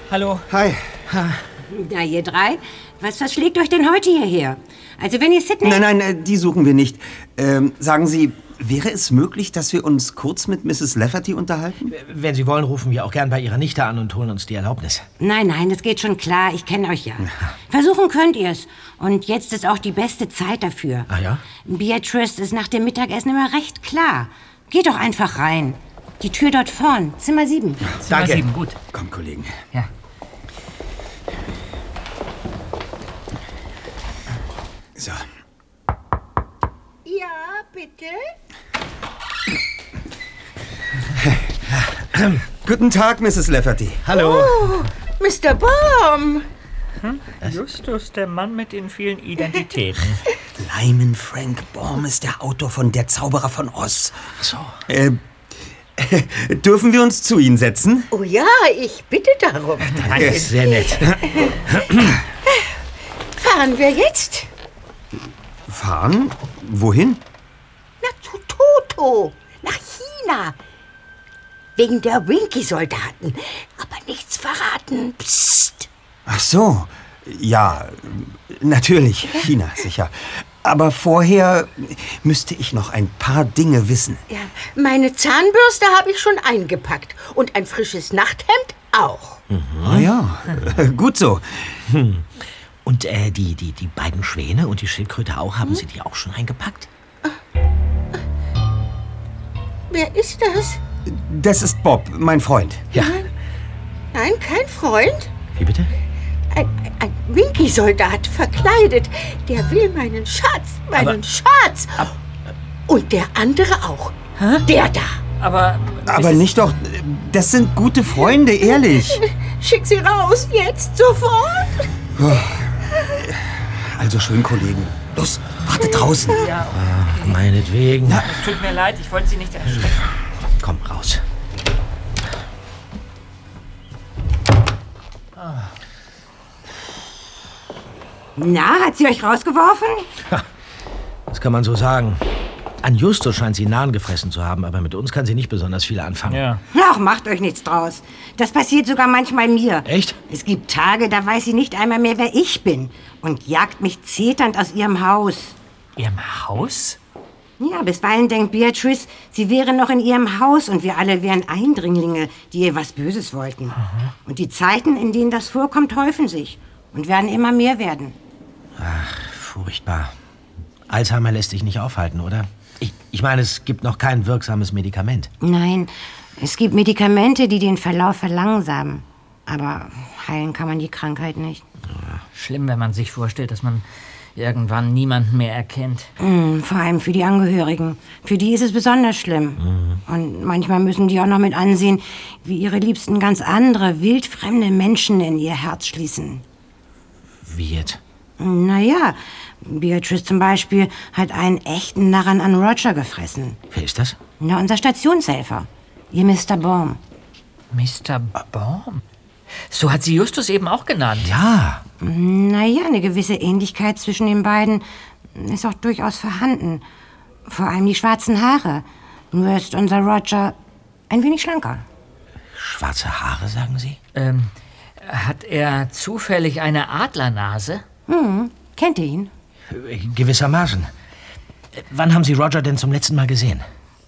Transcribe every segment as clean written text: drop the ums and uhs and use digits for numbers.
Hallo. Hi. Na, ihr drei, was verschlägt euch denn heute hierher? Also wenn ihr Sydney... Nein, die suchen wir nicht. Sagen Sie, wäre es möglich, dass wir uns kurz mit Mrs. Lafferty unterhalten? Wenn Sie wollen, rufen wir auch gern bei Ihrer Nichte an und holen uns die Erlaubnis. Nein, das geht schon klar. Ich kenne euch ja. Versuchen könnt ihr es. Und jetzt ist auch die beste Zeit dafür. Ah ja? Beatrice ist nach dem Mittagessen immer recht klar. Geht doch einfach rein. Die Tür dort vorn, Zimmer 7. Zimmer 7, gut. Komm, Kollegen. Ja. So. Ja, bitte? Guten Tag, Mrs. Lafferty. Hallo. Oh, Mr. Baum. Justus, der Mann mit den vielen Identitäten. Lyman Frank Baum ist der Autor von Der Zauberer von Oz. So. Dürfen wir uns zu Ihnen setzen? Oh ja, ich bitte darum. Danke, sehr nett. Fahren wir jetzt? Fahren? Wohin? Na, zu Toto. Nach China. Wegen der Winky-Soldaten. Aber nichts verraten. Psst. Ach so. Ja, natürlich. China, sicher. Aber vorher müsste ich noch ein paar Dinge wissen. Ja, meine Zahnbürste habe ich schon eingepackt. Und ein frisches Nachthemd auch. Ah ja, gut so. Und die beiden Schwäne und die Schildkröte auch, haben Sie die auch schon eingepackt? Wer ist das? Das ist Bob, mein Freund. Ja. Nein, kein Freund. Wie bitte? Ein Winky-Soldat verkleidet. Der will meinen Schatz. Und der andere auch. Der da. Aber nicht doch. Das sind gute Freunde, ehrlich. Schick sie raus, jetzt, sofort. Also schön, Kollegen. Los, wartet draußen. Ja, Meinetwegen. es tut mir leid, ich wollte Sie nicht erschrecken. Komm raus. Na, hat sie euch rausgeworfen? Das kann man so sagen. An Justus scheint sie Nahen gefressen zu haben, aber mit uns kann sie nicht besonders viel anfangen. Ja. Ach, macht euch nichts draus. Das passiert sogar manchmal mir. Echt? Es gibt Tage, da weiß sie nicht einmal mehr, wer ich bin. Und jagt mich zeternd aus ihrem Haus. Ihrem Haus? Ja, bisweilen denkt Beatrice, sie wäre noch in ihrem Haus und wir alle wären Eindringlinge, die ihr was Böses wollten. Und die Zeiten, in denen das vorkommt, häufen sich und werden immer mehr werden. Ach, furchtbar. Alzheimer lässt sich nicht aufhalten, oder? Ich meine, es gibt noch kein wirksames Medikament. Nein, es gibt Medikamente, die den Verlauf verlangsamen. Aber heilen kann man die Krankheit nicht. Schlimm, wenn man sich vorstellt, dass man irgendwann niemanden mehr erkennt. Vor allem für die Angehörigen. Für die ist es besonders schlimm. Und manchmal müssen die auch noch mit ansehen, wie ihre Liebsten ganz andere, wildfremde Menschen in ihr Herz schließen. Wie jetzt? Naja, Beatrice zum Beispiel hat einen echten Narren an Roger gefressen. Wer ist das? Na, unser Stationshelfer. Ihr Mr. Baum. Mr. Baum? So hat sie Justus eben auch genannt. Ja. Naja, eine gewisse Ähnlichkeit zwischen den beiden ist auch durchaus vorhanden. Vor allem die schwarzen Haare. Nur ist unser Roger ein wenig schlanker. Schwarze Haare, sagen Sie? Hat er zufällig eine Adlernase? Kennt ihr ihn? Gewissermaßen. Wann haben Sie Roger denn zum letzten Mal gesehen?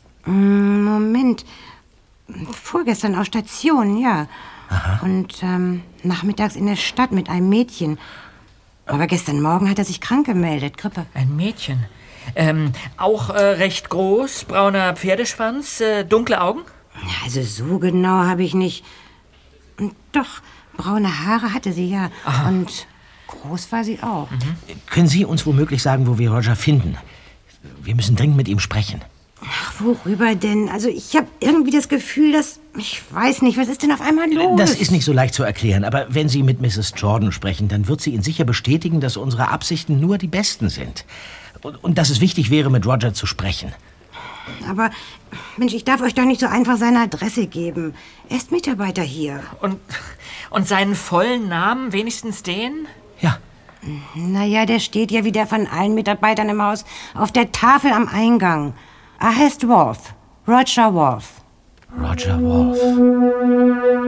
Moment. Vorgestern auf Station, ja. Aha. Und nachmittags in der Stadt mit einem Mädchen. Aber gestern Morgen hat er sich krank gemeldet, Grippe. Ein Mädchen. Auch recht groß, brauner Pferdeschwanz, dunkle Augen? Also so genau habe ich nicht. Und doch, braune Haare hatte sie ja. Aha. Und groß war sie auch. Können Sie uns womöglich sagen, wo wir Roger finden? Wir müssen dringend mit ihm sprechen. Ach, worüber denn? Also ich habe irgendwie das Gefühl, dass... Ich weiß nicht, was ist denn auf einmal los? Das ist nicht so leicht zu erklären, aber wenn Sie mit Mrs. Jordan sprechen, dann wird sie Ihnen sicher bestätigen, dass unsere Absichten nur die besten sind. Und dass es wichtig wäre, mit Roger zu sprechen. Aber, Mensch, ich darf euch doch nicht so einfach seine Adresse geben. Er ist Mitarbeiter hier. Und seinen vollen Namen, wenigstens den? Ja. Naja, der steht ja wie der von allen Mitarbeitern im Haus auf der Tafel am Eingang. Er heißt Worf. Roger Worf. Roger Worf.